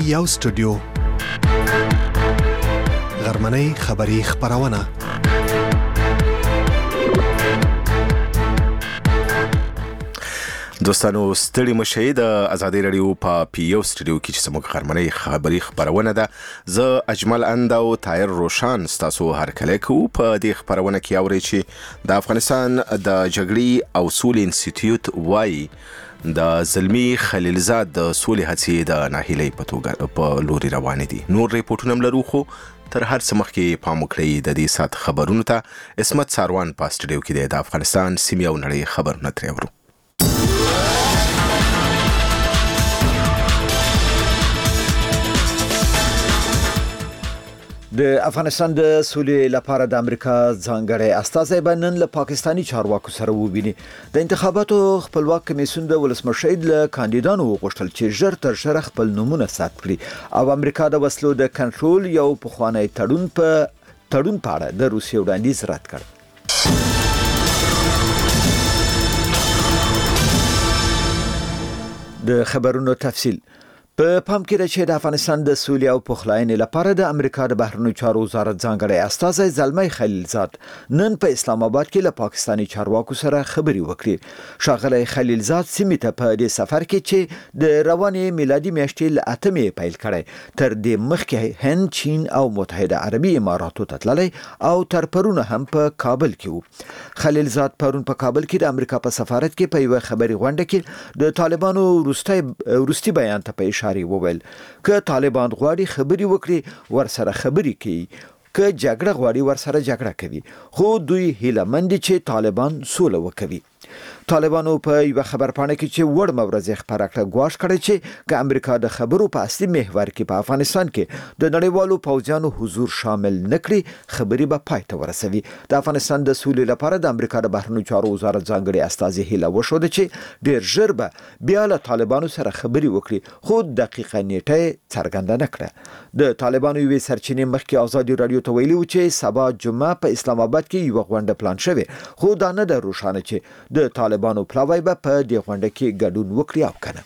یو سټوډیو غرمنۍ خبری خبرونه دوستانو ستړي مشه د ازادي رادیو په پیو سټوډیو کې چې سمو غرمنۍ خبری خبرونه ده. زه اجمل اند او طاهر روشان ستاسو هر کله کو په دې خبرونه کې اوري چې د افغانستان د جګړې او سولې انسټیټیوټ وایي د زلمی خلیلزاد د سولې هڅې د ناهیلۍ په توګه په لوري روان دي. نور ریپورتونه لرو خو تر هر څه مخکې پام وکړئ د دې سات خبرونو ته. اسمت ساروان په سټوډیو کې د افغانستان سیمه او نړۍ خبرونه ترې اورو. د افغانستان د سولې لپاره د امریکا ځانګړی استازی به نن له پاکستاني چارواکو سره وویني. د انتخاباتو خپلواک کمیسیون د ولسمشر له کاندیدانو وغوښتل چې ژر تر ژره خپل نومونه ثبت کړي او امریکا د وسلو د کنټرول یو پخوانی تړون په اړه د روسیې وړاندیز رد کړ. د خبرونو تفصیل په پام کې راځي د افغانستان د سولې او پخلاینې لپاره د امریکا د بهرنیو چارو وزارت ځانګړی استازی زلمی خلیلزاد نن په اسلام آباد کې له پاکستاني چارواکو سره خبري وکړي. شاغلی خلیلزاد سیمې ته په دې سفر کې چې د روانې میلادي میاشتې له 8 پیل کړي تر دې مخکې هند، چین او متحده عربي اماراتو ته تللی او تر پرونه هم په کابل کې وو. خلیلزاد پرون په کابل کې د امریکا په سفارت کې په یو خبري غونډه کې د طالبانو وروستي بیان ته په وویل که طالبان غواړي خبري وکړي ورسره خبري کوي، که جګړه غواړي ورسره جګړه کوي، خو دوی هیله مند چې طالبان سوله وکړي. طالبانو په یو خبرپاڼه کې چې وړ مورزه خبره کړه ګواښ کړی چې که امریکا د خبرو په اصلي محور کې په افغانستان کې د نړیوالو پوځیانو حضور شامل نکړي خبري به پای ته ورسوي. د افغانستان د سولې لپاره د امریکا د بهرنیو چارو وزارت ځانګړي استازي هیله وشوده چې ډیر ژر به بیا له طالبانو سره خبري وکړي، خو دقیقه نیټه څرګنده نکړه. د طالبانو یوې سرچینې مخکې ازادي رادیو ته ویلي و چې سبا جمعه په اسلام آباد کې یو غونډه پلان شوی، خو دا نه ده روښانه چې د طالبانو پلاوی به په دې غونډه کې ګډون وکړي او کنه.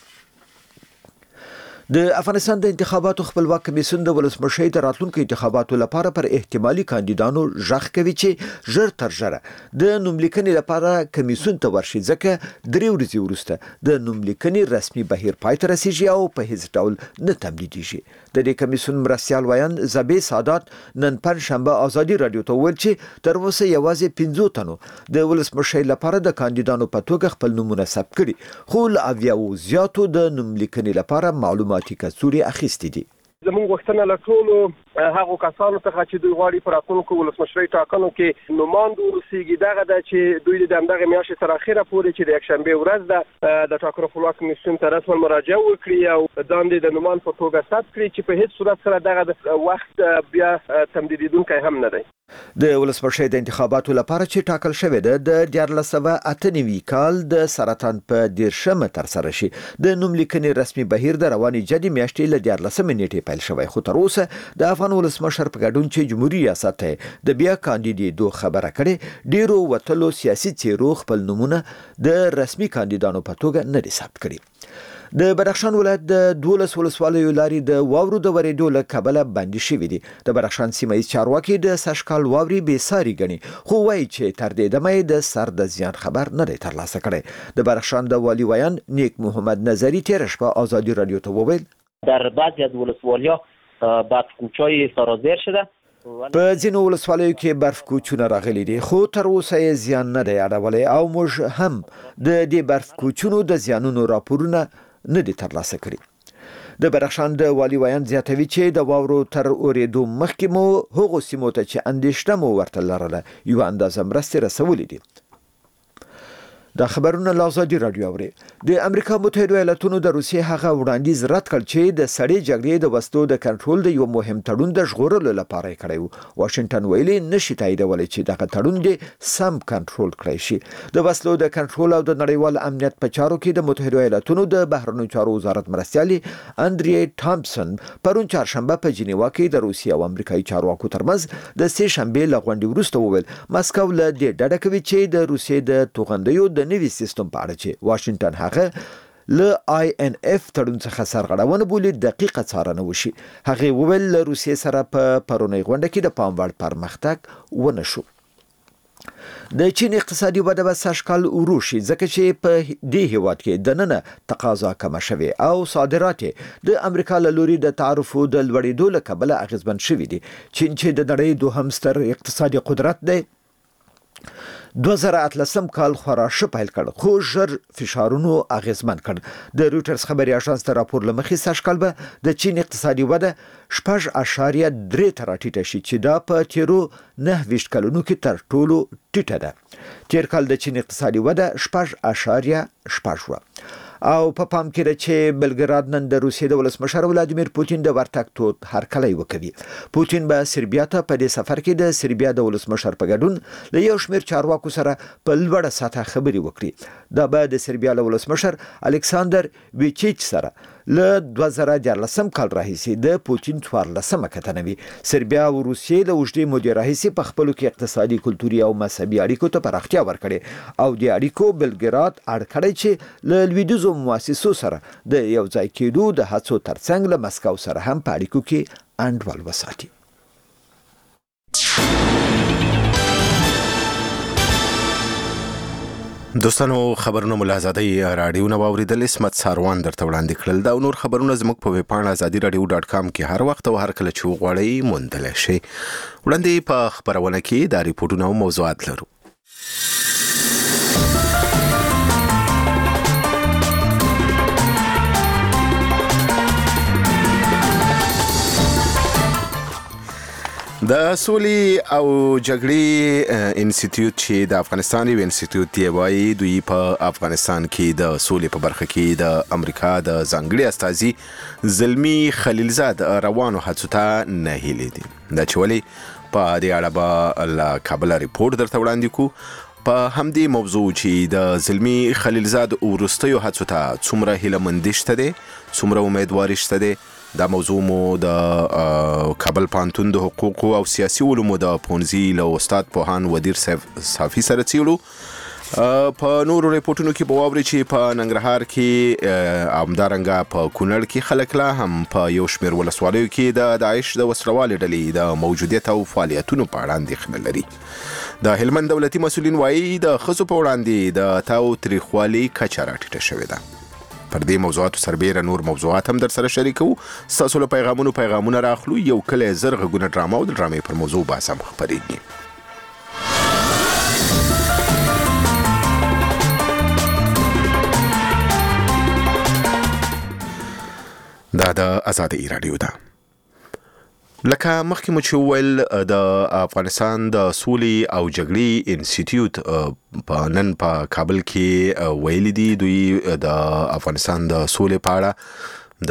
د افغانستان د انتخاباتو خپلواک کمیسیون د ولسمشر د راتلونکو انتخاباتو لپاره پر احتمالي کاندیدانو ژغ کوي چې ژر تر ژره د نوملیکنې لپاره کمیسیون ته ورشي، ځکه 3 ورځې وروسته د نوملیکنې رسمي بهیر پای ته رسیږي او په هیڅ ډول نه تمدیدیږي. د دې کمیسیون مرستیال وایان زبی سادات نن پنځشنبه ازادي رادیو ته ویل چې تر اوسه یوازې 15 تنو د ولسمشر لپاره د کاندیدانو په توګه خپل نومونه ثبت کړي، خو له 80 زیاتو د نوملیکنې لپاره معلوماتي کڅوړې اخیستې دي. زموږ غوښتنه له ټولو هغو کسانو څخه چې دوی غواړي په راتلونکو ولسمشرۍ ټاکنو کې نوماند ورسیږي دغه ده چې دوی د همدغې میاشتې تر اخره پورې چې د یکشنبې ورځ ده د ټاکنو خپلواک کمیسیون ته رسما مراجعه وکړي او دندې د نوماند په توګه ثبت کړي چې په هیڅ صورت سره دغه وخت بیا تمدیدیدونکی هم نه دی. د ولسمشر د انتخاباتو لپاره چې ټاکل شوی ده د 1998 کال د سرطان په 10 تر سره شي. د نوملیکنې رسمي بهیر د روانې جدي میاشتې له 14 نیټې پیل شوی، خو تر اوسه د افغان ولسمشر په ګډون چې جمهوریت ریاست د بیا کاندیدېدو خبره کړې، ډیرو وتلو سیاسي څیرو خپل نومونه د رسمي کاندیدانو په توګه نه دي ثبت کړي. د بدخشان ولایت د 12 ولسوالیو لارې د واورو د ورېدو له کبله بندي شوې دي. د بدخشان سیمه ییز چارواکي د سږکال واوري بې ساري ګڼي، خو وایي چې تر دې دمه د سر د زیان خبر نه دی ترلاسه کړی. د بدخشان د والی ویان نیک محمد نظری تیر شپه آزادی رادیو ته وویل در بعضی از ولسوالی‌ها برف کوچای سرازیر شده. په ځینو ولسوالیو کې برف کوچونه راغلي دي، خو تر اوسه یې زیان نه دی اړولی او موږ هم د دې برف کوچونو د زیانونو راپورونه نه دي ترلاسه کړي. د بدخشان د والی ویان زیاتوي چې د واورو تر اورېدو مخکې مو هغو سیمو ته چې اندېښنه مو ورته لرله یوه اندازه مرستې رسولې دي. دا خبرونه له ازادي رادیو اوري. د امریکا متحده ایالاتونو د روسیې هغه وړاندیز رد کړ چې د سړې جګړې د وسلو د کنټرول د یو مهم تړون د ژغورلو لپاره یې کړی و. واشنگټن ویلي نشي تاییدولی چې دغه تړون دې سم کنټرول کړی شي. د وسلو د کنټرول او د نړیوال امنیت په چارو کې د متحده ایالاتونو د بهرنیو چارو وزارت مرستیال اندری تامپسن پرون چهارشنبه په جنیوا کې د روسیې او امریکایي چارواکو ترمنځ د سه شنبې له غونډې وروسته وویل مسکو له دې ډډه کوي چې د روسیې د توغندیو د نوي سیستم په اړه چې واشنگټن هغه له INF تړون څخه سرغړونه بولي دقیقه څارنه وشي. هغه وویل له روسیې سره په پرونی غونډه کې د پام وړ پرمختګ ونه شو. د چین اقتصادي وده به سږکال وروشي ځکه چې په دې هیواد کې دننه تقاضا کمه شوې او صادرات د امریکا له لوري د تعرفو د لوړېدو له کبله اغیزمن شوي دي. چین چې د نړۍ دوهم ستر اقتصادي قدرت دی 2018 کال خورا ښه پیل کړ خو ژر فشارونو اغیزمن کړ. د رویټرز خبري اژانس ته راپور لمخې سږکال به د چین اقتصادي وده 6.3 تر ټیټه شي چې دا په تیرو 9 کلونو کې تر ټولو ټیټه ده. تیر کال د چین اقتصادي وده 6.8 و. او په پام کې ده چې بلګراد نن د روسیې د ولسمشر ولادیمیر پوتین د ورتګ تود هرکلی وکوي. پوتین به سربیا ته په دې سفر کې د سربیا د ولسمشر په ګډون له یو شمېر چارواکو سره په لوړه سطحه خبرې وکړي. دا به د سربیا له ولسمشر الکساندر ویچیچ سره له 2014 کال راهیسې د پوتین 14مه کتنه وي. سربیا او روسیې له اوږدې مودې راهیسې په خپلو کې اقتصادي، کلتوري او مذهبي اړیکو ته پراختیا ورکړې او د اړیکو بلګراد اړ کړی چې له لویدیځو مؤسسو سره د یو ځای کېدو د هڅو ترڅنګ له مسکو سره هم په اړیکو کې انډول وساتي. دوستانو خبرونه ملازادي رادیو نو اوریدل اسمت ساروان درته وړاندې کړل. دا نور خبرونه زموږ په ویب پاڼه azadiradio.com کې هر وخت او هر کله چې وغواړئ موندلی شئ. وړاندې په خبرونه کې دا ریپورټونه او موضوعات لرو. د سولې او جګړې انسټیټیوټ چې د افغانستان یو انسټیټیوټ دی وایي دوی په افغانستان کې د سولې په برخه کې د امریکا د ځانګړي استازي زلمی خلیلزاد روانو هڅو ته نه هیلي دي. دا چې ولې په دې اړه به له کابل ریپورت درته وړاندې کوو. په همدې موضوع چې د زلمی خلیلزاد وروستیو هڅو ته څومره هیله مندي شته دی، څومره امیدواري شته دی، دا موضوع مو د کابل پوهنتون د حقوقو او سیاسي علومو د پونځي له استاد پوهان ودیر صافي سره څیړو. په نورو ریپورتونو کې به واورئ چې په ننګرهار کې همدارنګه په کونړ کې خلک لا هم په یو شمېر ولسوالیو کې د داعش د وسلوالې ډلې د موجودیت او فعالیتونو په اړه اندېښنه لري. د هلمند دولتي مسؤلین وایي د ښځو په وړاندې د تاو تریخوالي کچه راټیټه شوې ده. پر دې موضوعاتو سربیره نور موضوعات هم در سره شریکو. ستاسو له پیغامونه راخلو. یو کله زر غږونه ډرامه او د ډرامې پر موضوع بحث هم خپرېږي. دا د آزادۍ راډیو ده. لکه مخکې مو چې وویل د افغانستان د سولې او جګړې انسټیټیوټ په نن په کابل کې ویلي دي دوی د افغانستان د سولې په اړه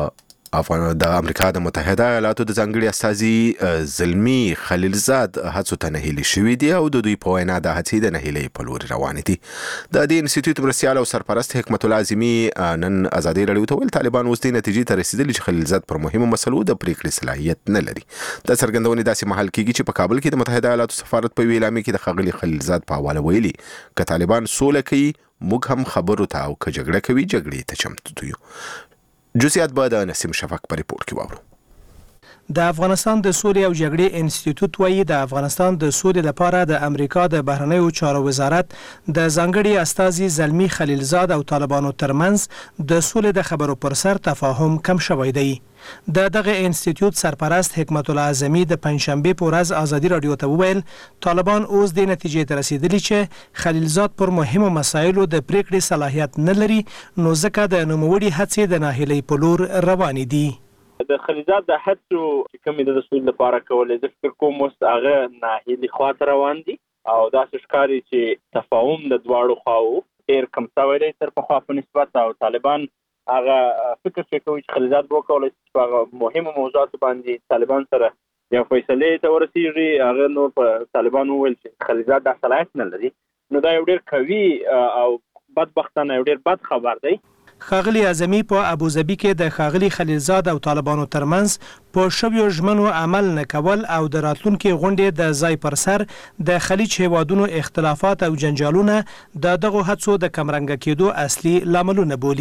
د امریکا د متحده ایالاتو د ځانګړي استازي زلمی خلیلزاد هڅو ته نهیلي شوي دي او د دوی په وینا د هڅې د نهیلۍ په لوري روانې دي. د دې انسټیټیوټ مرستیال او سرپرست حکمت الله اعظمي نن ازادي راډیو ته ویل طالبان اوس دې نتیجې ته رسیدلي چې خلیلزاد پر مهمو مسلو د پریکړې صلاحیت نه لري. د څرګندونې داسې مهال کېږي چې په کابل کې د متحده ایالاتو سفارت په ویلامې کې د ښاغلي خلیلزاد په حواله ویلي که طالبان سوله کوي موږ هم خبرو ته او که جګړه کوي جګړې ته چمتو یو. جزئیات به د نسیم شفق په ریپورت کې واورو. د افغانستان د سولې او جګړې انسټیټیوټ وایي د افغانستان د سولې لپاره د امریکا د بهرنیو چارو وزارت د ځانګړي استازي زلمی خلیلزاد او طالبانو ترمنځ د سولې د خبرو پر سر تفاهم کم شوی دی. د دغه انسټیټیوټ سرپرست حکمت الله اعظمي د پنځشنبه په ورځ ازادي راډیو ته وویل طالبان اوس د نتیجې ته رسیدلي چې خلیلزاد پر مهمو مسایلو د پریکړې صلاحیت نه لري نو ځکه د نوموړي هڅې د ناهیلۍ په لور روانې دي. د خلیلزاد د هڅو چې کومې د سولې لپاره کولې زه فکر کوم اوس هغه ناهیلي خواته روان دي او داسې ښکاري چې تفاهم د دواړو خواو ډېر کم شوی دی تر پخوا په نسبت او طالبان هغه فکر کوي چې خلیلزاد به وکولی چې په هغه مهمو موضوعاتو باندې طالبان سره یو فیصلې ته ورسېږي. هغه نور په طالبان وویل چې خلیلزاد دا صلاحیت نه لري نو دا یو ډېر قوي او بدبختانه یو ډېر بد خبر دی. ښاغلي اعظمي په ابوظبي کې د ښاغلي خلیلزاد او طالبانو ترمنځ په شویو ژمنو عمل نه کول او د راتلونکي غونډې د ځای پر سر د خلیج هیوادونو اختلافات او جنجالونه د دغو هڅو د کمرنګه کېدو اصلي لاملونه بولي.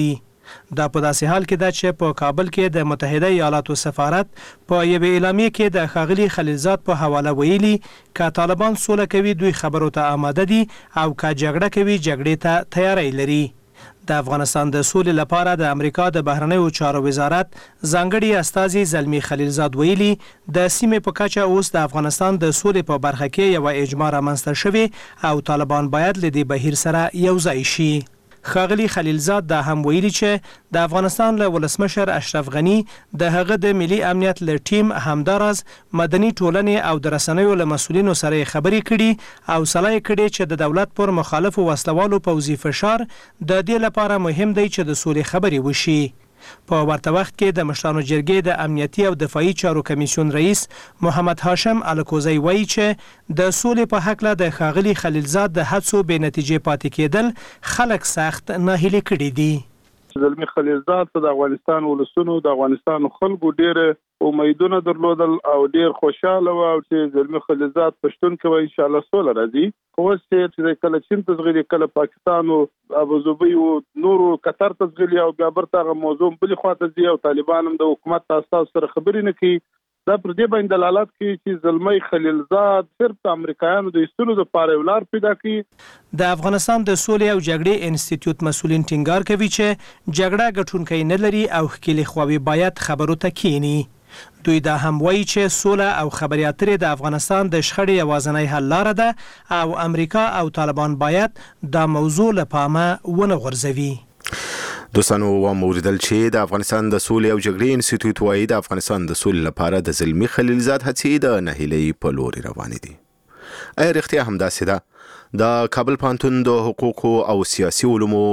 دا په داسې حال کې ده چې په کابل کې د متحده ایالاتو سفارت په یوه اعلامیه کې د ښاغلي خلیلزاد په حواله ویلي که طالبان سوله کوي دوی خبرو ته آماده دي او که جګړه کوي جګړې ته تیاری لري. د افغانستان د سولې لپاره د امریکا د بهرنیو چارو وزارت ځانګړي استازي زلمی خلیلزاد ویلي د سیمې په کچه اوس د افغانستان د سولې په برخه کې یو اجماع رامنځته شوی او طالبان باید له دې بهیر سره یوځای شي. ښاغلي خلیلزاد دا هم ویلي چې د افغانستان له ولسمشر اشرف غني د هغه د ملي امنیت له ټیم همدارز مدني ټولنې او د رسنیو له مسؤلینو سره خبرې کړي او صلاح کړي چې د دولت پر مخالفو وسلوالو پوځي فشار د دې لپاره مهم دی چې د سولې خبرې وشي. په ورته وخت کې د مشرانو جرګې د امنیتي او دفاعي چارو کمیسیون رئیس محمد هاشم الکوزی وایي چې د سولې په هکله د ښاغلي خلیلزاد د هڅو بې نتیجې پاتې کېدل خلک سخت ناهیلي کړي دي. زلمی خلیلزاد د افغانستان ولسونو د افغانستان خلکو ډېر امیدونه درلودل او ډېر خوشاله و چې زلمی خلیلزاد پښتون کوي ان شاء الله سوله راځي. خو چې کله چین تزغیری کله پاکستان او ابوظبي او نورو قطر تزغیری او بیا برته موضوع بل خواته دي او طالبان هم د حکومت تاسو سره خبرې نه کوي. دا پر دې باندې دلالت کوي چې زلمی خلیلزاد صرف د امریکایانو د ایستلو لپاره ولار پیدا کړي. د افغانستان د سولې او جګړې انسټیټیوټ مسؤلین ټینګار کوي چې جګړه ګټونکی نه لري او ښکېلې خواوې باید خبرو ته کینی. دوی دا هم وایي چې سوله او خبرې اترې د افغانستان د شخړې یوازینی حل لاره ده او امریکا او طالبان باید دا موضوع له پامه ونه غورځوي. دوستانو واوریدل چې د افغانستان د سولې او جګړې انسټیټیوټ وايي د افغانستان د سولې لپاره د زلمی خلیلزاد هڅې د نهیلۍ په لور روانې دي. ایا رښتیا همداسې ده؟ د کابل پوهنتون د حقوقو او سیاسي علومو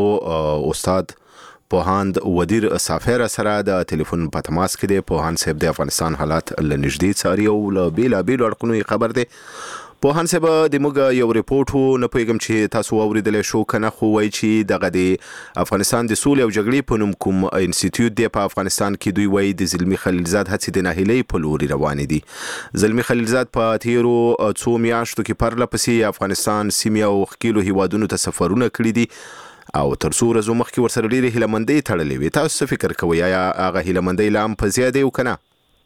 استاد پوهاند ودیر سافر سره د ټلیفون په تماس کې دی. پوهاند صاحب د افغانستان حالات له نږدې څاري او له بیلابیلو اړخونو خبر دی. پوهاند صاحب د موږ یو ریپورټ نه پوهیږم چې تاسو واوریدلی شو کنه، خو وایي چې دغه د افغانستان د سولې او جګړې په نوم کوم انسټیټیوټ دی په افغانستان کې، دوی وایي د زلمی خلیلزاد هڅې د ناهیلۍ په لور روانې دي. زلمی خلیلزاد په تیرو څو میاشتو کې پرله پسې افغانستان سیمې او ښکېلو هیوادونو ته سفرونه کړي دي او تر څو ورځو مخکې ورسره ډېرې هیلهمندۍ تړلې وې. تاسو څه فکر کوئ، آیا هغه هیلهمندۍ لا هم په زیاتې او که نه؟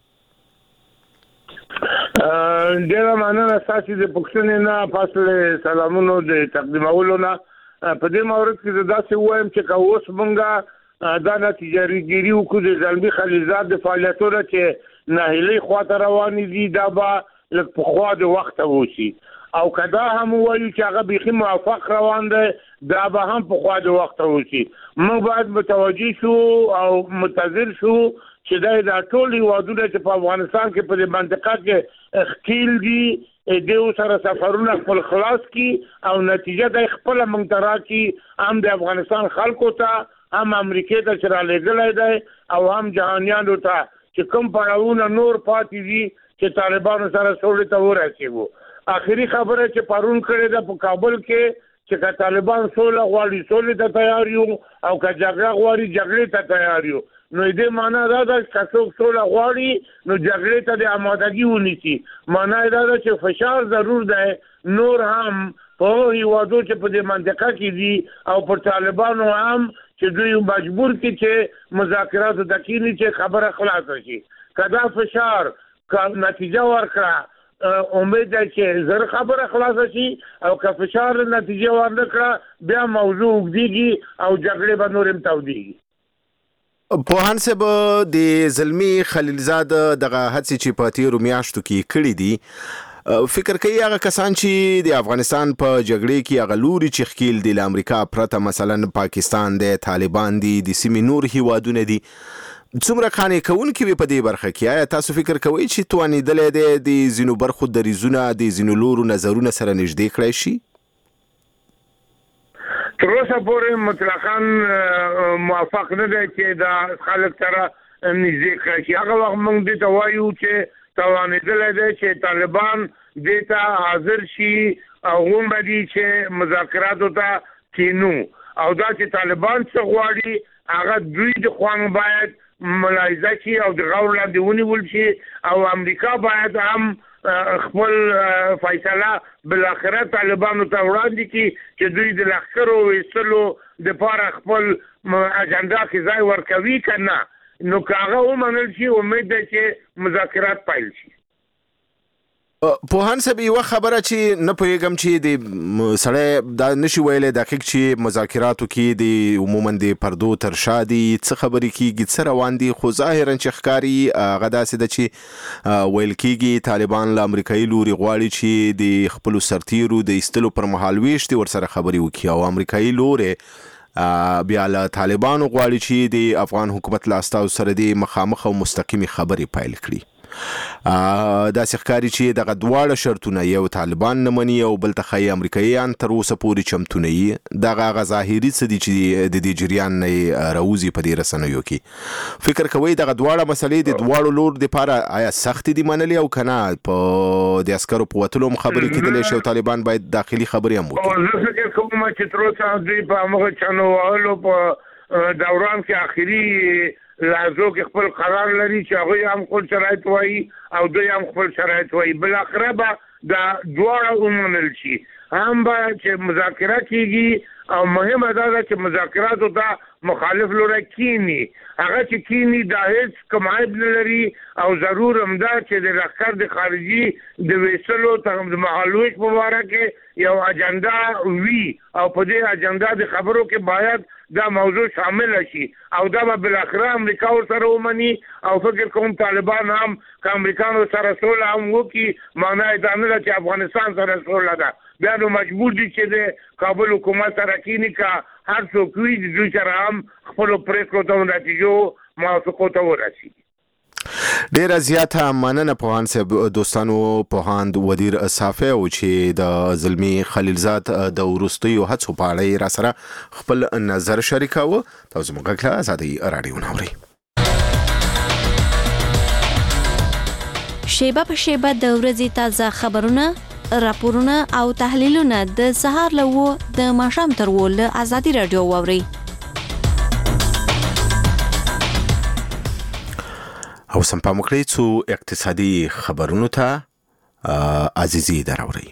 ډېره مننه ستاسې د پوښتنې نه فاصلې سلامونو د تقدیمولو نه. په دې مورد کې زه داسې ووایم چې که اوس مونږ دا نتیجه ګیري وکړو د زلمی خلیلزاد د فعالیتونو چې ناهیلۍ خواته روانې دي، دا به لږ پخوا د وخته وشي، او که دا هم ووایو چې هغه بیخي موافق روان دی، دا به هم پخوا د وخته وشي. موږ باید متوجه شو او منتظر شو چې دا ټول هیوادونه چې په افغانستان کې په دې منطقه کې ښکیل دي د سره سفرونه خپل خلاص کړي او نتیجه د خپل موږ ته راکړي، هم د افغانستان خلکو ته، هم امریکې ته چې رالیږلی دی، او هم جهانیانو ته چې کوم پړاوونه نور پاتې دي چې طالبانو سره سولې ته ورسېږو. آخري خبره چې پرون کړې ده په کابل کې چې که طالبان سوله غواړي سولې ته تیار یو او که جګړه غواړي جګړې ته تیار یو. نو دې معنا دا ده چې څوک سوله غواړي نو جګړې ته د آمادګي ونیسي. معنا دا ده چې فشار ضرور دی نور هم په هیوادو چې په دې منطقه کې دي او پر طالبانو هم چې دوی مجبور کړي چې مذاکراتو ته کښېني چې خبره خلاصه شي. که دا فشار نتیجه ورکړه امید ده چې زر خبره خلاصه شي، او که فشار نتیجه ورنه کړه بیا موضوع اوږدېږي او جګړې به نور هم تودېږي. پوهاند صاحب د زلمی خلیلزاد دغه هڅې چې په تیرو میاشتو کې کړي دي، فکر کوي هغه کسان چې د افغانستان په جګړې کې هغه لوري چې ښکیل دي له امریکا پرته، مثلا پاکستان دی، طالبان دي، د سیمې نور هیوادونه دي، څومره قانع کوونکي وي په دې برخه کې؟ آیا تاسو فکر کوئ چې توانېدلی دی د ځینو برخو دریځونه د ځینو لورو نظرونه سره نږدې کړی شي؟ تر اوسه پورې مطلقاً موافق نه دی چې دا خلک سره نږدې کړی شي. هغه وخت موږ دې ته وایو چې توانېدلی دی چې طالبان دې ته حاضر شي او غومره دي چې مذاکراتو ته کینو، او دا چې طالبان څه غواړي هغه دوی د خوا باید ملاحظه شي او د غور لاندې ونیول شي، او امریکا باید هم خپل فیصله بل اخر طالبانو ته وړاندې کی چې دوی د لخرو وسلو د پاره خپل اجنډا کې ځای ورکوي کنه نو کاغه ومنل شي امید ده چې مذاکرات پیل شي. پوهان صاحب یو خبره چې نه پوهیږم چې د سړی دا نشي ویلې دقیق چې مذاکراتو کې د عموما د پردو تر شادي څه خبرې کیږي څه روان دي خو ظاهرا چې ښکاری غدا سي د چې ویل کیږي طالبان له امریکایي لوري غواړي چې د خپل سرتیرو د استلو پر مهال ویشتي ورسره خبري وکړي او امریکایي لوري بیا له طالبانو غواړي چې د افغان حکومت له استازو سره د مخامخ او مستقیمي خبري پیل کړي. دا ښکاری چې دغه دواړه شرطونه یو طالبان نه مني او بل ته امریکایان تر اوسه پورې چمتونه یي دغه ظاهري څه دي چې د دې جریان نه راوځي په دې رسنیو کې فکر کوي دغه دواړه مسلې د دواړو لور د لپاره آیا سخت دي منلي او کنه په د عسکرو په وتلو خبرې کېدلې شي طالبان باید داخلي خبرې هم وکړي. زه فکر کوم چې تر اوسه دوی په هغه چانو په دوران کې اخیری لازو کې خپل قرار لري چې هغه هم خپل شرایط وایي او دوی هم خپل شرایط وایي بل اخره به دا دواړه ومنل شي هم به چې مذاکرات کیږي او مهمه دا ده چې مذاکراتو ته مخالف لوري کینی هغه چې کینی دا هیڅ کمایب نه لري او ضرور هم دا چې د لښکر د خارجي د ویسلو ته د محلوش مبارک یو اجنډا وی او په دې اجنډا د خبرو کې باید دا موضوع شامل شي او دا به بل اخر امریکا سره ومني او فکر کوم طالبان هم که امریکانو سره سوله هم وکي معنی دا نه چې افغانستان سره سوله ده بیا نو مجبور دي چې د کابل حکومت سره کینی کا هر څوک وي د دوی سره هم خپل پریکړو ته نتیجو موافقو ته ورسي. ډیره زیاته مننه پوهان صاحب دوستانو پوهاند ودیر صافی او چې د زلمی خلیلزاد د ورستیو هڅو په اړه را سره خپل نظر شریکاوه تاسو موږ کله ازادي رادیو نوري شیبه په شیبه د ورځې تازه خبرونه راپورونه او تحلیلونه د سهار له د ماښام تر ول ازادي رادیو ووري او سم په مکړی څو اقتصادي خبرونو ته عزیزي دراوري.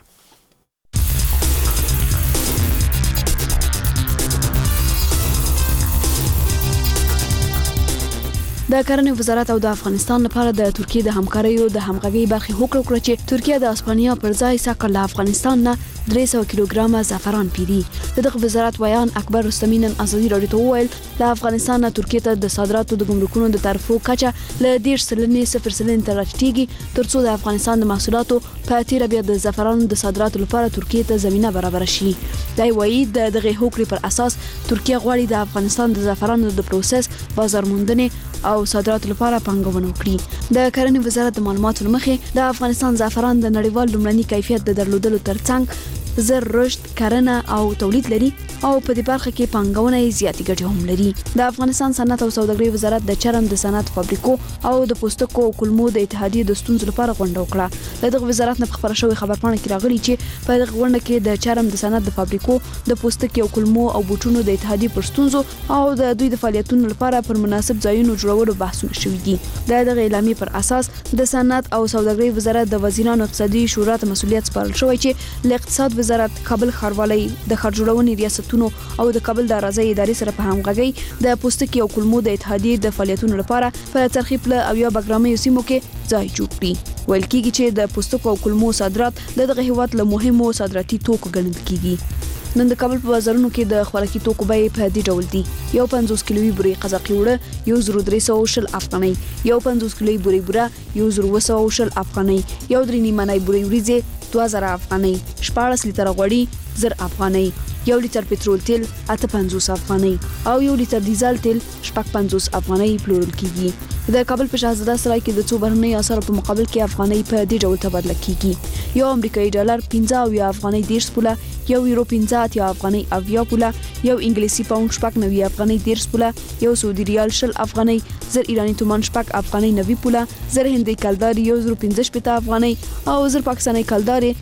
د کرنې وزارت او د افغانستان لپاره د ترکیه د همکاریو د همغږي برخې هوکړه وکړه چې ترکیه د اسپانیا پر ځای ساکر له افغانستان نه 300 کیلوګرام زعفران پیری. دغه وزارت ویان اکبر رستمی نن ازادي رادیو ته وویل له افغانستان نه ترکیه ته د صادراتو د ګمرکونو د تعرفو کچه له 10.0% ته راټیټیږي ترڅو د افغانستان د محصولاتو په تیر بیا د زعفرانو د صادراتو لپاره ترکیه ته زمينه برابر شي. دا وایي دغه هوکړې پر اساس ترکیه غواړي د افغانستان د زعفرانو د پروسس بازار موندنې او صادراتو لپاره پانګونه وکړي. د کرنې وزارت د معلوماتو لمخې د افغانستان زعفران د نړیوال لومړني کیفیت د درلودلو ترڅنګ زر رشد کرنه او تولید لري او په دې برخه کې پانګونه یې زیاتې ګټې هم لري. د افغانستان صنعت او سوداګرۍ وزارت د چرم د صنعت فابریکو او د پوستکو او کلمو د اتحادیې د ستونزو لپاره غونډه وکړه. دغه وزارت نه خبره شوې خبرپاڼه کې راغلي چې په دغه غونډه کې د چرم د صنعت د فابریکو د پوستکي او کلمو او بوټونو د اتحادیې پر ستونزو او د دوی د فعالیتونو لپاره پر مناسب ځایونو جوړولو بحثونه شوي دي. دغه اعلامیې پر اساس د صنعت او سوداګرۍ وزارت د وزیرانو اقتصادي شورا ته مسؤلیت سپارل شوی چې له اقتصاد وزارت کابل ښاروالۍ د خرجوړونې ریاستونو او د کابل د اراضي ادارې سره په همغږۍ د پوستکي او کلمو د اتحادیې د فعالیتونو لپاره په ترخیب له او یا بګرامي سیمو کې ځای جوړ کړي. ویل کېږي چې د پوستکو او کلمو صادرات دغه هیواد له مهمو صادراتي توکو ګڼل کېږي. نن د کابل په بازارونو کې د خوراکي توکو بیې په دې ډول دي: یو 50 کیلوي بوري قزاقي وړه 1310 افغانۍ، یو 50 کیلوي بوري بوره 1210 افغانۍ، یو 3 نیمانای بوري وریځې 2000 افغانۍ، 14 لیتر غوړي 1000 افغانۍ، یو لیتر پټرول تیل 850 افغانۍ او یو لیتر ډیزل تیل 50 افغانۍ پلورل کیږي. د کابل په شاهزاده سرای کې د څو بهرنۍ اسعارو په مقابل کې افغانۍ په دې ډول تبادله کیږي: یو امریکایي ډالر 15 افغانۍ 10 پوله، یو یورو 15 افغانۍ 80 پوله، یو انګلیسي پاوند 90 افغانۍ 10 پوله، یو سعودي ریال 10 افغانۍ، زر ایرانی تومان 90 افغانۍ 90 پوله، زر هندي کلداري 1015 افغانۍ او زر پاکستاني کلداري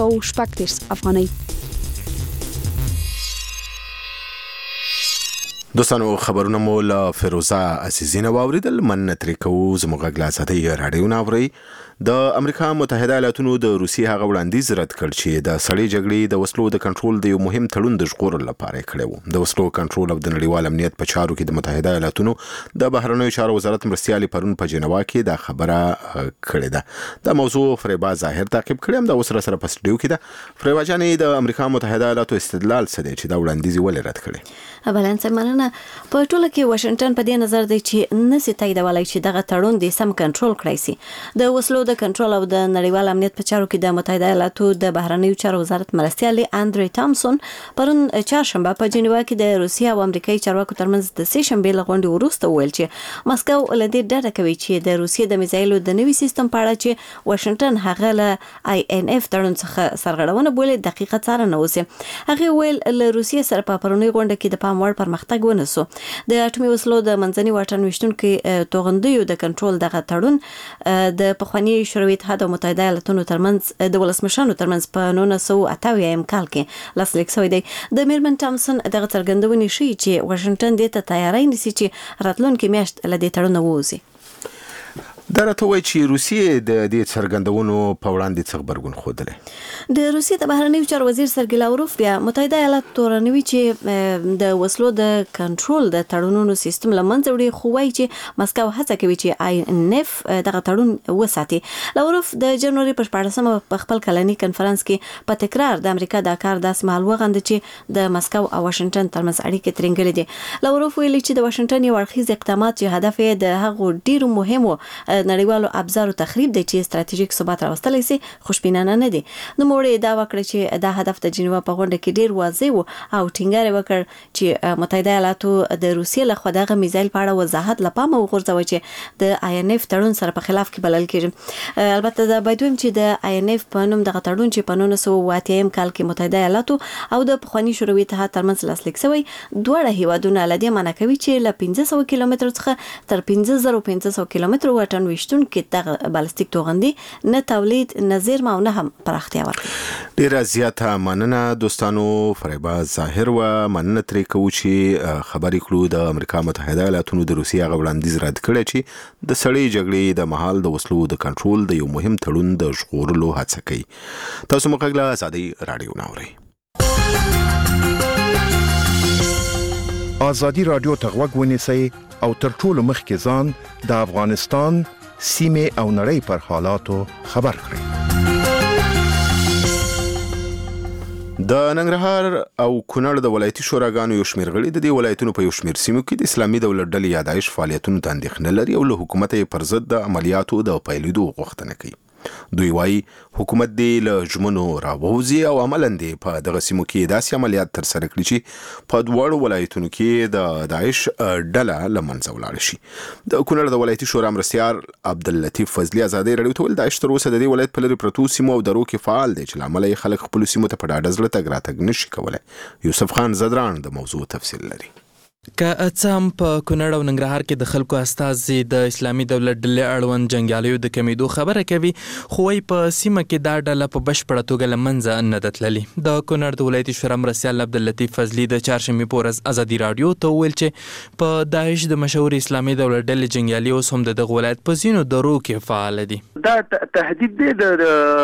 530 افغانۍ. دوستانو خبرونه مو له فیروزه عزیزینه واوریدل من ترې کوو زموږ غږ له ازادۍ راډیو نه اورئ. د امریکا متحده ایالاتونو د روسیې هغه وړاندیز رد کړ چې د سړې جګړې د وسلو د کنټرول د یو مهم تړون د ژغورلو لپاره کړی وو. د وسلو کنټرول او د نړیوال امنیت په چارو کې د متحده ایالاتونو د بهرنیو چارو وزارت مرستیال پرون په جنوا کې دا خبره کړې ده. دا موضوع فریبا ظاهر تعقیب کړم د وسره په سټډیو کې ده. فریبا جانې د امریکا متحده ایالاتو استدلال څه دی چې دا وړاندیز ولې رد کړی؟ بلان سمانه په ټوله کې واشنگټن په دې نظر دی چې نسي تاییدولای چې دغه تړون د سم کنټرول کړی سي. د وسلو د کنټرول او د نړیوال امنیت په چارو کې د متحده ایالاتو د بهرنیو چارو وزارت مرستیال اندری تامسون پرون چهارشنبه په جنیوا کې د روسیا او امریکایي چارواکو ترمنځ د سې شنبې لغونډې وروسته ویل چې مسکو له دې ډډه کوي چې د روسیې د میزایلو د نوي سیستم په اړه چې واشنگټن هغه له آی ان اف تړون څخه سرغړونه بولي دقیقه څارنه وسي. هغه ویل له روسیې سره په پرونی غونډه کې د پام وړ پرمختګ ونسو. د اټومي وسلو د منځني واټن وشتونکو توغندیو د کنټرول دغه تړون د پخوانی شوروي اتحاد او متحده ایالاتونو ترمنځ د ولسمشرانو ترمنځ په 1988 کال کې لاسلیک شوی دی. د میرمن تامسون دغه څرګندونې ښیي چې واشنگټن دې ته تیاری نیسي چې راتلونکي میاشت له دې تړون ووځي. دا راته وایي چې روسیې د دې څرګندونو په وړاندې څه غبرګون ښودلی؟ د روسیې د بهرنیو چارو وزیر سرګی لاوروف بیا متحده ایالات تورنوي چې د وسلو د کنټرول د تړونونو سیستم لمنځه وړي، خو وایي چې مسکو هڅه کوي چې آی ان اف دغه تړون وساتي. لاوروف د جنوري په 14مه په خپل کلني کنفرانس کې په تکرار د امریکا د کار داس مهال وغند چې د مسکو او واشنگټن ترمنځ اړیکې ترنګلې دي. لاوروف ویلي چې د واشنگټن یو اړخیز اقدامات چې هدف یې د هغو ډیرو مهمو نړیوالو ابزارو تخریب دی چې ستراتیژیک ثبات راوستلی سي خوشبینانه نه دي. نو موږ دا وکړه چې دا هدف د جنیوا په غونډه کې ډیر واضح وو او ټینګار وکړ چې متحده ایالاتو د روسیې لخوا دغه میزایل په اړه وضاحت لپاره وغورځوي چې د آی ان اف تړون سره په خلاف کې بلل کېږي. البته دا باید ویم چې د آی ان اف په نوم دغه تړون چې په 1988 کال کې متحده ایالاتو او د پخوانی شوروي اتحاد ترمنځ لاسلیک شوی، دوه هیوادونه لدې منع کوي چې له 1500 کیلومتر څخه تر 15500 کیلومتر واټن وشتون کې دغه بالستیک توغندي نه تولید نه زیرمه او نه هم پراختیا ورکړي. ډیره زیاته مننه دوستانو. فریبا ظاهر و مننه ترې کوو چې خبرې کړو د امریکا متحده ایالاتونو د روسیې هغه وړاندیز رد کړی چې د سړې جګړې د مهال د وسلو د کنټرول د یو مهم تړون د ژغورلو هڅه کوي. تاسو مو غږ له ازادۍ راډیو نه اورئ. ازادي راډیو ته غوږ ونیسئ او تر ټولو مخکې ځان د افغانستان سیمه او نړۍ پر حالاتو خبر کړئ. د ننګرهار او کونړ د ولایتي شوراګانو یو شمېر غړي د دې ولایتونو په یو شمېر سیمو کې د اسلامي دولت ډلې یادایش فعالیتونو ته اندېښنه لري او له حکومت یې پر ضد د عملیاتو د پیلېدو غوښتنه کوي. دوی وایي حکومت دې له ژمنو راووځي او عملاً دې په دغه سیمو کې داسې عملیات ترسره کړي چې په دواړو ولایتونو کې د داعش ډله له منځه ولاړه شي. د کونړ د ولایتي شورا مرستیال عبداللطیف فضلي ازادۍ راډیو ته ویل داعش تر اوسه د دې ولایت په لرې پرتو سیمو او درو کې فعال دی چې له امله یې خلک خپلو سیمو ته په ډاډه زړه تګ راتګ نشي کولی. یوسف خان زدران د موضوع تفصیل لري. که اڅم په کونړ او ننګرهار کې د خلکو استازي د اسلامي دولت ډلې اړوند جنګیالیو د کمیدو خبره کوي، خو وايي په سیمه کې دا ډله په بشپړه توګه له منځه نه ده تللې. د کونړ د ولایتي شورا مرستیال عبداللطیف فضلي د چهارشنبې په ورځ ازادي راډیو ته وویل چې په داعش د مشهور اسلامي دولت ډلې جنګیالي اوس هم د دغه ولایت په ځینو درو کې فعال دي. دا تهدید دی د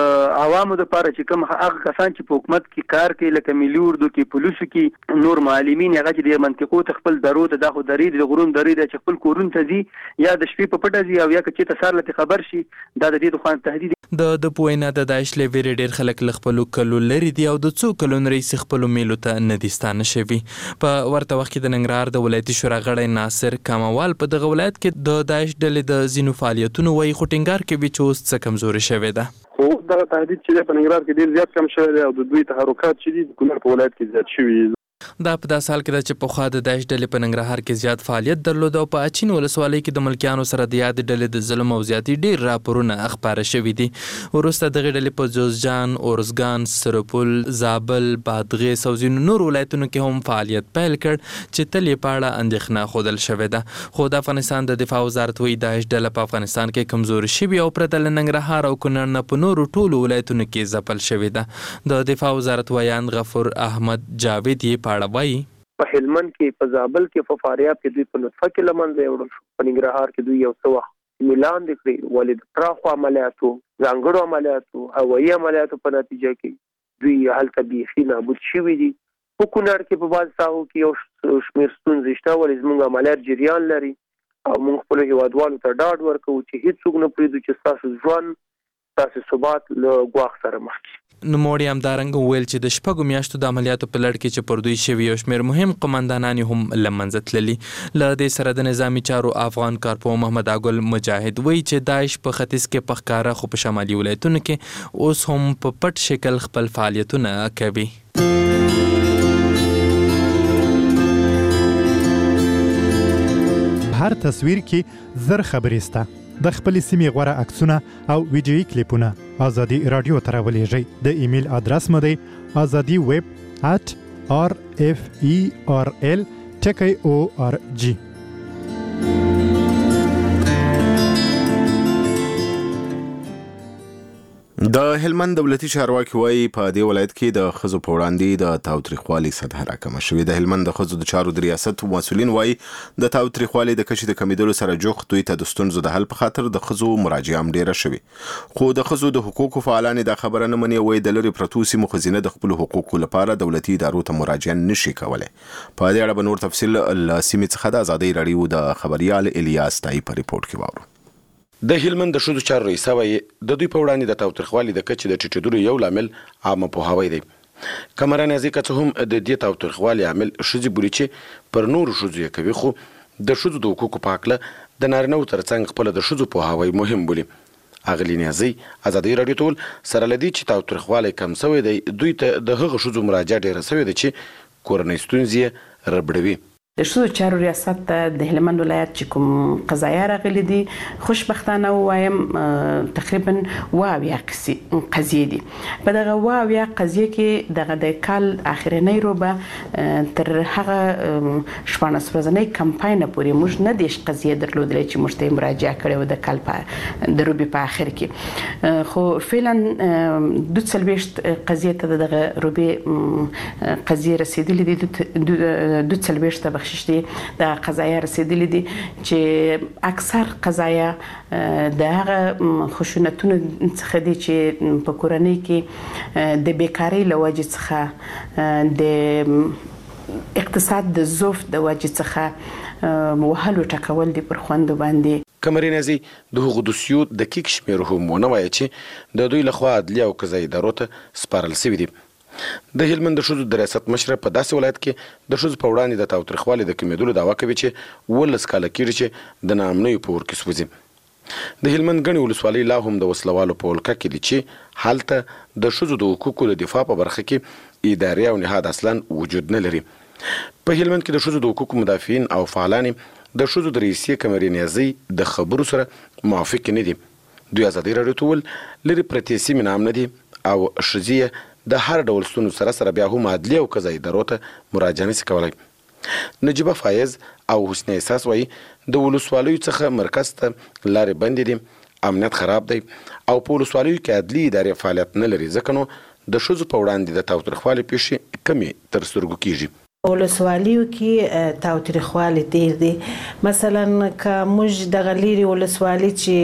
عوامو لپاره چې کوم هغه کسان چې په حکومت کې کار کوي لکه ملي اردو کې پولیسو کې نور معلمین هغه چې د منطقو ته خپل درو ته د خو درې د غرون درې د خپل کورون ته ځي یا د شپې په پټه ځي او یا چې تاسو لته خبر شي دا د دې خوان تهدید د پوینا د داعش لویری ډیر خلک له خپل کلو لري دی او د څو کلونو رئیس خپل میلو ته ندیستانه شوی. په ورته وخت کې د ننګرهار د ولایتي شورا غړی ناصر کاموال په دغه ولایت کې د داعش ډلې د زینو فعالیتونو وایي خو ټینګار کوي چې اوس څه کمزوري شوې ده. خو دا تهدید چې په ننګرهار کې ډیر زیات کم شوی دی او د دوی تحرکات چې د کونړ په ولایت کې زیات شوي. دا په داسې حال کې ده چې پخوا د داعش ډلې په ننګرهار کې زیات فعالیت درلود او په اچین ولسوالۍ کې د ملکیانو سره د یادې ډلې د ظلم او زیاتي ډېر راپورونه خپاره شوي دي. وروسته دغې ډلې په جوزجان، اورزګان، سرپل، زابل، بادغیس او ځینو نور ولایتونو کې هم فعالیت پیل کړ چې تل یې په اړه اندېښنه ښودل شوې ده. خو د افغانستان د دفاع وزارت وایي داعش ډله په افغانستان کې کمزوري شوې او پرته له ننګرهار او کونړ نه په نورو ټولو ولایتونو کې ځپل شوې ده. د دفاع وزارت ویان غفور احمد جاوید یې په اړه وایي په هلمند کې په زابل کې په فاریاب کې دوی په نطفه کې لمنځه یوړل شو په ننګرهار کې دوی یو څه وخت ميلان دي کړی ولې د پراخو عملیاتو ځانګړو عملیاتو هوایي عملیاتو په نتیجه کې دوی هلته بیخي نابود شوي دي په کونړ کې په بعض ساحو کې یو شمېر ستونزې شته ولې زموږ عملیات جریان لري او موږ خپلو هیوادوالو ته ډاډ ورکوو چې هیڅوک نه پرېږدو چې ستاسو ژوند ستاسو ثبات له ګواښ سره مخ کړي. نوموړي همدارنګه وویل چې د 6 میاشتو د عملیاتو په لړ کې چې پر دوی شوي یو شمېر مهم قمندانان هم له منځه تللي. له دې سره د نظامي چارو افغان کارپو محمد اګل مجاهد وایي چې داعش په ختیځ کې په ښکاره خو په شمالي ولایتونو کې اوس هم په پټ شکل خپل فعالیتونه کوي. هر تصویر کې زر خبرې سته. د خپل سیمې غوره عکسونه او ویډیويي کلیپونه ازادي رادیو ته راولېږئ. د ایمیل ادرس مو دی azadiweb@rferl.org. د هلمند دولتي چارواکي وایي په دې ولایت کې د ښځو په وړاندې د تاوتریخوالي سطح راکمه شوې. د هلمند د ښځو د چارو د ریاست مسؤلین وایي د تاوتریخوالي د کچې د کمیدلو سره جوخت دوی ته د ستونزو د حل په خاطر د ښځو مراجعه هم ډیره شوې. خو د ښځو د حقوقو فعالان دا خبره نه مني. وایي د لرې پرتو سیمو ښځینه د خپلو حقوقو لپاره دولتي ادارو ته مراجعه نشي کولی. په دې اړه به نور تفصیل له سیمې څخه د ازادۍ راډیو د خبریال الیاس تایي په ریپورت کې واورو. د هلمند د ښځو چارو رئیسه وایي د دوی په وړاندې د تاوتریخوالي د کچې د ټیټېدلو یو لامل عامه پوهاوی دی. کمره نازي که څه هم د دې تاوتریخوالي عامل ښځې بولي چې پر نورو ښځو یې کوي، خو د ښځو د حقوقو په هکله د نارینهو ترڅنګ خپله د ښځو پوهاوی مهم بولي. اغلي نیازي ازادۍ راډیو ته وویل سره له دې چې تاوتریخوالی کم سوی دی، دوی ته د هغه ښځو مراجعه ډېره سوې ده چې کورنۍ ستونزې یې ربړوي. د ښځو چارو ریاست ته د هلمند ولایت چې کوم قضایا راغلي دي خوشبختانه ووایم تقریبا 80 قضیې دي. په دغه 80 قضیې کې دغه د کال اخرنۍ روبه تر هغه 14 ورځنۍ کمپاین پورې موږ نه دیش قضیې درلودلې چې موږ ته مراجعه کړې و د کال په د روبې په اخر کې، خو فعلا 22 قضیې ته دغه روبې قضیې رسیدلې دي. 22 بخشش دي د قضایا رسیدلې دي چې اکثر قضایا د هغه خشونتونو څخه دي چې په کورنۍ کې د بیکاری له وجې څخه د اقتصاد د ضعف د وجې څخه وهلو ټکول دي پر خوندو باندې. کمرې نازي د هغو دوسیو دقیق شمېر هم ونه وایي چې د دوی لخوا عدلیه او قضایي ادارو ته سپارل شوي دي. د هلمند د ښځو د ریاست مشره په داسې ولایت کې د ښځو په وړاندې د تاوتریخوالي د کمیدلو دعوه کوي چې 12 کاله کېږي چې د ناامنیو په اور کې سوځي. د هلمند ګڼې ولسوالۍ لا هم د وسلوالو په ولکه کې دي چې هلته د ښځو د حقوقو د دفاع په برخه کې ادارې او نهاد اصلا وجود نه لري. په هلمند کې د ښځو د حقوقو مدافعین او فعالان د ښځو د رئیسې کمرې نیازۍ د خبرو سره موافق نه دي. دوی ازادۍ راډیو ته وویل لرې پرتې سیمې ناامنه دي او ښځې د هر ډول ستونزو سره بیا هم عدلیه او قضایي ادارو ته مراجعه نشي کولی. نجیبه فایز او حسنه احساس وایي د ولسوالیو څخه مرکز ته لارې بندې دي، امنیت خراب دی او په ولسوالیو کې عدلي ادارې فعالیت نه لري، ځکه نو د ښځو په وړاندې د تاوتریخوالي پیښې کمې تر سترګو کېږي. ولسوالیو کې تاوتریخوالی ډېر دی. مثلا که موږ دغه لیرې ولسوالي چې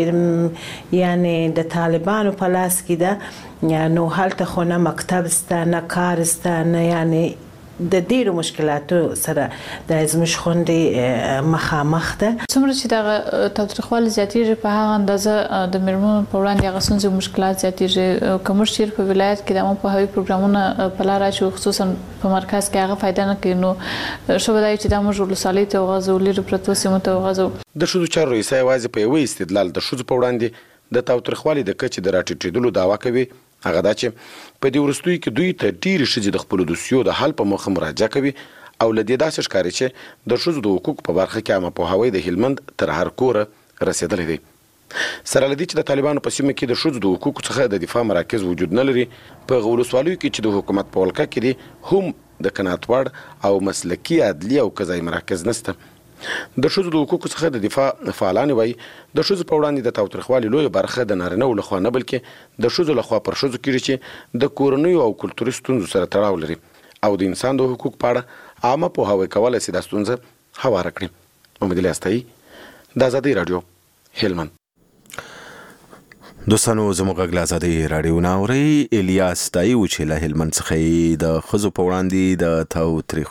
یعنی د طالبانو په لاس کې ده، نو هلته خو نه مکتب سته نه کار سته نه، یعنی د ډېرو مشکلاتو سره د زموږ خوندې مخامخ ده. څومره چې دغه تاوتریخوالی زیاتېږي په هغه اندازه د میرمنو په وړاندې هغه ستونزې او مشکلات زیاتېږي. که موږ چېرې په ولایت کې د عامه پوهاوي پروګرامونه په لاره اچوو، خصوصا په مرکز کې هغه فایده نه کوي، نو ښه به دا وي چې دا موږ ولسوالۍ ته وغځوو، لرې پرتو سیمو ته وغځوو. د ښځو چارو رئیسه یوازې په یوه استدلال د ښځو په وړاندې د تاوتریخوالي د کچې د راټیټېدلو دعوه کوي، هغه دا چې په دې وروستیو کې دوی ته ډېرې ښځې د خپلو دوسیو د حل په موخه مراجعه کوي او له دې داسې ښکاري چې د ښځو د حقوقو په برخه کې عامه پوهاوی د هلمند تر هر کوره رسېدلی دی. سره له دې چې د طالبانو په سیمه کې د ښځو د حقوقو څخه د دفاع مراکز وجود نه لري، په هغه ولسوالیو کې چې د حکومت په ولکه کې دي هم د قناعت وړ او مسلکي عدلي او قضایي مراکز نشته. د ښځو د حقوقو څخه د دفاع فعالان وایي د ښځو په وړاندې د تاوتریخوالي لویه برخه د نارینهو لخوا نه بلکې د ښځو لخوا پر ښځو کېږي چې د کورنیو او کلتوري ستونزو سره تړاو لري. او د انسان د حقوق په اړه عامه پوهاوی کولای شي د ستونزه هواره کړي. امید الیاستایي، د آزادۍ راډیو، هلمند. دوستانو زموږ غږ له آزادۍ راډیو نه اورئ. الیاس دایي و چې له هلمند څخه د ښځو په وړاندې د تاوتریخ